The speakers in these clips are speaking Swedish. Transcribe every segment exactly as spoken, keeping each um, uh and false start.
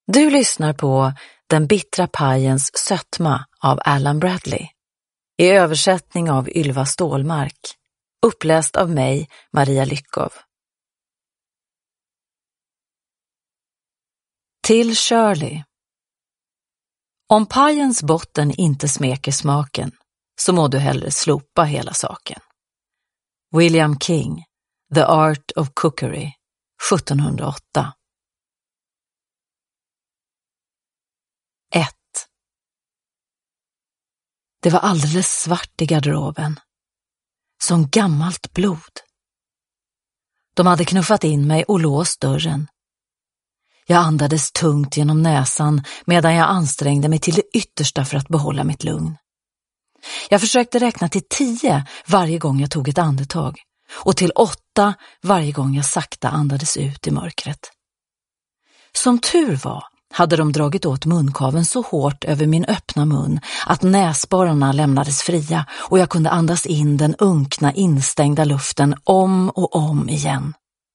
Du lyssnar på Den bittra pajens sötma av Alan Bradley. I översättning av Ylva Stålmark. Uppläst av mig, Maria Lyckov. Till Shirley. Om pajens botten inte smeker smaken, så må du hellre slopa hela saken. William King, The Art of Cookery, sjuttonhundraåtta. ett. Det var alldeles svart i garderoben. Som gammalt blod. De hade knuffat in mig och låst dörren. Jag andades tungt genom näsan medan jag ansträngde mig till det yttersta för att behålla mitt lugn. Jag försökte räkna till tio varje gång jag tog ett andetag och till åtta varje gång jag sakta andades ut i mörkret. Som tur var hade de dragit åt munkaven så hårt över min öppna mun att näsborrarna lämnades fria och jag kunde andas in den unkna instängda luften om och om igen.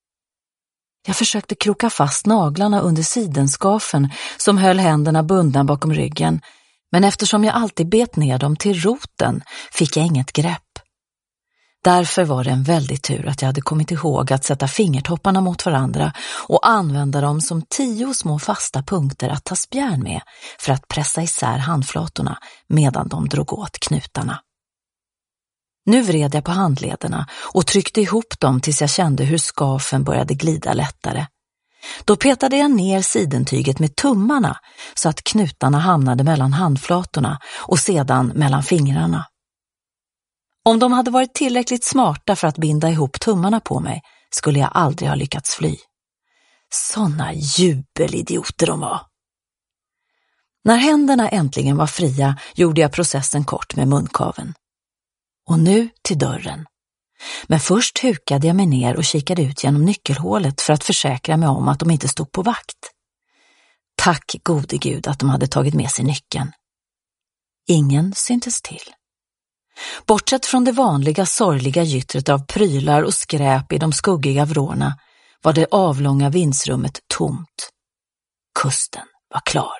Jag försökte kroka fast naglarna under sidenskafen som höll händerna bundna bakom ryggen, men eftersom jag alltid bet ner dem till roten fick jag inget grepp. Därför var det en väldig tur att jag hade kommit ihåg att sätta fingertopparna mot varandra och använda dem som tio små fasta punkter att ta spjärn med för att pressa isär handflatorna medan de drog åt knutarna. Nu vred jag på handlederna och tryckte ihop dem tills jag kände hur skafen började glida lättare. Då petade jag ner sidentyget med tummarna så att knutarna hamnade mellan handflatorna och sedan mellan fingrarna. Om de hade varit tillräckligt smarta för att binda ihop tummarna på mig skulle jag aldrig ha lyckats fly. Såna jubelidioter de var. När händerna äntligen var fria gjorde jag processen kort med munkaven. Och nu till dörren. Men först hukade jag mig ner och kikade ut genom nyckelhålet för att försäkra mig om att de inte stod på vakt. Tack gode Gud att de hade tagit med sig nyckeln. Ingen syntes till. Bortsett från det vanliga sorgliga gyttret av prylar och skräp i de skuggiga vrårna var det avlånga vindsrummet tomt. Kusten var klar.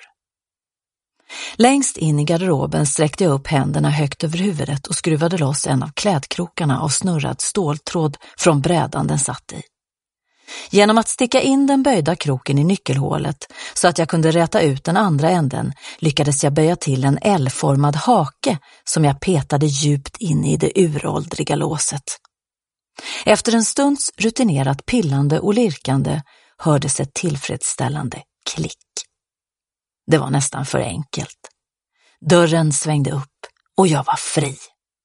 Längst in i garderoben sträckte jag upp händerna högt över huvudet och skruvade loss en av klädkrokarna av snurrad ståltråd från brädan den satt i. Genom att sticka in den böjda kroken i nyckelhålet så att jag kunde räta ut den andra änden lyckades jag böja till en L-formad hake som jag petade djupt in i det uråldriga låset. Efter en stunds rutinerat pillande och lirkande hördes ett tillfredsställande klick. Det var nästan för enkelt. Dörren svängde upp och jag var fri.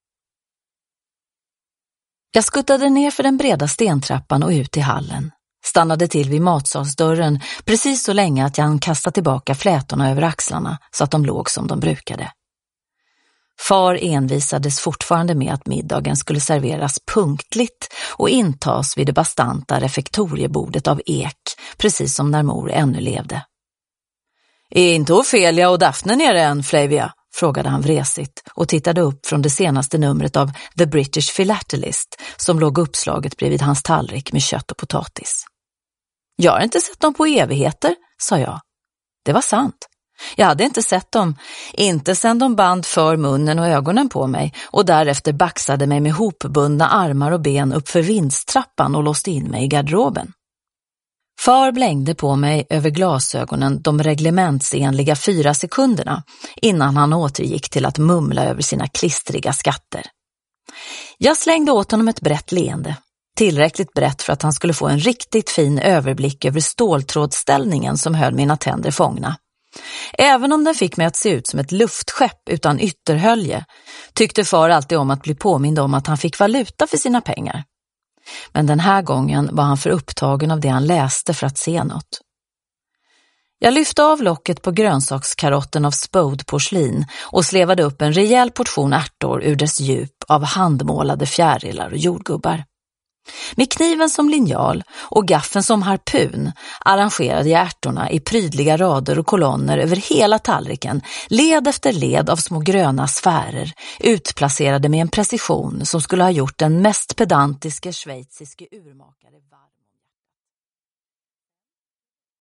Jag skuttade ner för den breda stentrappan och ut i hallen. Stannade till vid matsalsdörren precis så länge att jag kastade tillbaka flätorna över axlarna så att de låg som de brukade. Far envisades fortfarande med att middagen skulle serveras punktligt och intas vid det bastanta refektoriebordet av ek, precis som när mor ännu levde. Är inte Ophelia och Daphne nere än, Flavia? Frågade han vresigt och tittade upp från det senaste numret av The British Philatelist som låg uppslaget bredvid hans tallrik med kött och potatis. Jag har inte sett dem på evigheter, sa jag. Det var sant. Jag hade inte sett dem, inte sedan de band för munnen och ögonen på mig och därefter baxade mig med hopbundna armar och ben upp för vindstrappan och låste in mig i garderoben. Far blängde på mig över glasögonen de reglementsenliga fyra sekunderna innan han återgick till att mumla över sina klistriga skatter. Jag slängde åt honom ett brett leende, tillräckligt brett för att han skulle få en riktigt fin överblick över ståltrådställningen som höll mina tänder fångna. Även om den fick mig att se ut som ett luftskepp utan ytterhölje tyckte far alltid om att bli påmind om att han fick valuta för sina pengar. Men den här gången var han för upptagen av det han läste för att se något. Jag lyfte av locket på grönsakskarotten av spode porslin och slevade upp en rejäl portion ärtor ur dess djup av handmålade fjärilar och jordgubbar. Med kniven som linjal och gaffeln som harpun arrangerade jag ärtorna i prydliga rader och kolonner över hela tallriken, led efter led av små gröna sfärer, utplacerade med en precision som skulle ha gjort den mest pedantiske schweiziske urmakare varm.